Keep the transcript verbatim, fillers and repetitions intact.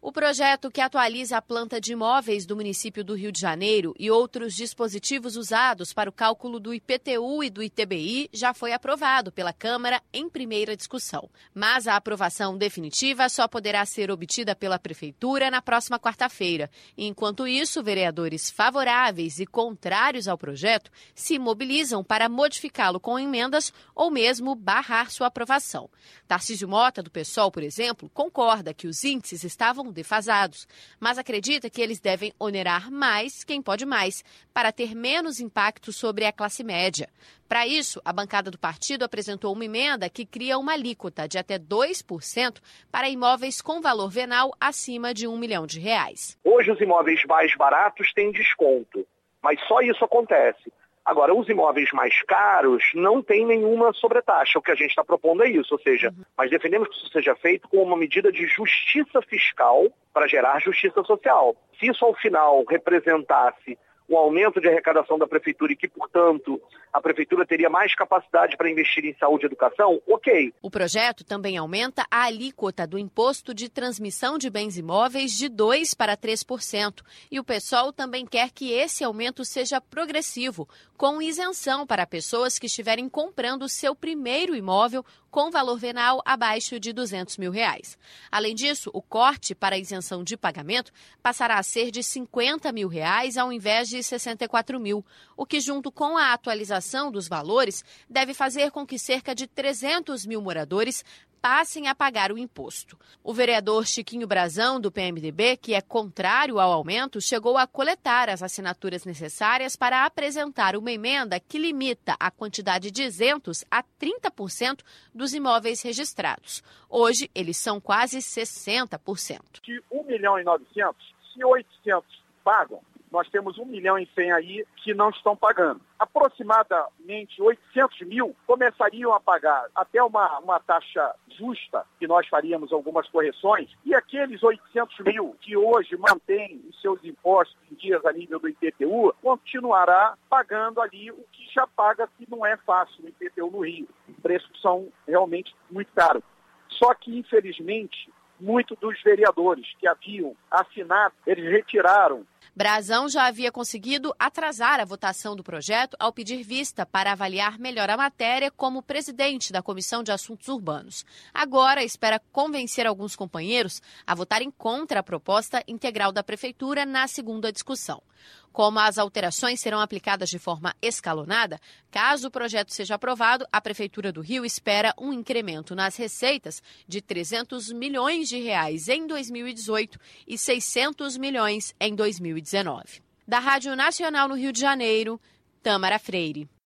O projeto, que atualiza a planta de imóveis do município do Rio de Janeiro e outros dispositivos usados para o cálculo do I P T U e do I T B I, já foi aprovado pela Câmara em primeira discussão. Mas a aprovação definitiva só poderá ser obtida pela Prefeitura na próxima quarta-feira. Enquanto isso, vereadores favoráveis e contrários ao projeto se mobilizam para modificá-lo com emendas ou mesmo barrar sua aprovação. Tarcísio Mota, do PSOL, por exemplo, concorda que os índices estavam defasados, mas acredita que eles devem onerar mais quem pode mais, para ter menos impacto sobre a classe média. Para isso, a bancada do partido apresentou uma emenda que cria uma alíquota de até dois por cento para imóveis com valor venal acima de um milhão de reais. Hoje os imóveis mais baratos têm desconto, mas só isso acontece. Agora, os imóveis mais caros não têm nenhuma sobretaxa. O que a gente está propondo é isso, ou seja, uhum. Mas defendemos que isso seja feito com uma medida de justiça fiscal para gerar justiça social. Se isso, ao final, representasse um aumento de arrecadação da Prefeitura e que, portanto, a Prefeitura teria mais capacidade para investir em saúde e educação, ok. O projeto também aumenta a alíquota do imposto de transmissão de bens imóveis de dois por cento para três por cento. E o PSOL também quer que esse aumento seja progressivo, com isenção para pessoas que estiverem comprando seu primeiro imóvel com valor venal abaixo de duzentos mil reais. Além disso, o corte para a isenção de pagamento passará a ser de cinquenta mil reais ao invés de sessenta e quatro mil, o que, junto com a atualização dos valores, deve fazer com que cerca de trezentos mil moradores passem a pagar o imposto. O vereador Chiquinho Brazão, do P M D B, que é contrário ao aumento, chegou a coletar as assinaturas necessárias para apresentar uma emenda que limita a quantidade de isentos a trinta por cento dos imóveis registrados. Hoje, eles são quase sessenta por cento. De um milhão e novecentos, se oitocentos pagam, nós temos um milhão e cem aí que não estão pagando. Aproximadamente oitocentos mil começariam a pagar até uma, uma taxa justa, que nós faríamos algumas correções, e aqueles oitocentos mil que hoje mantêm os seus impostos em dias a nível do I P T U, continuará pagando ali o que já paga, que não é fácil no I P T U no Rio. Os preços são realmente muito caros. Só que, infelizmente, muitos dos vereadores que haviam assinado, eles retiraram. Brazão já havia conseguido atrasar a votação do projeto ao pedir vista para avaliar melhor a matéria como presidente da Comissão de Assuntos Urbanos. Agora espera convencer alguns companheiros a votarem contra a proposta integral da Prefeitura na segunda discussão. Como as alterações serão aplicadas de forma escalonada, caso o projeto seja aprovado, a Prefeitura do Rio espera um incremento nas receitas de trezentos milhões de reais em dois mil e dezoito e seiscentos milhões em dois mil e dezenove. Da Rádio Nacional no Rio de Janeiro, Tâmara Freire.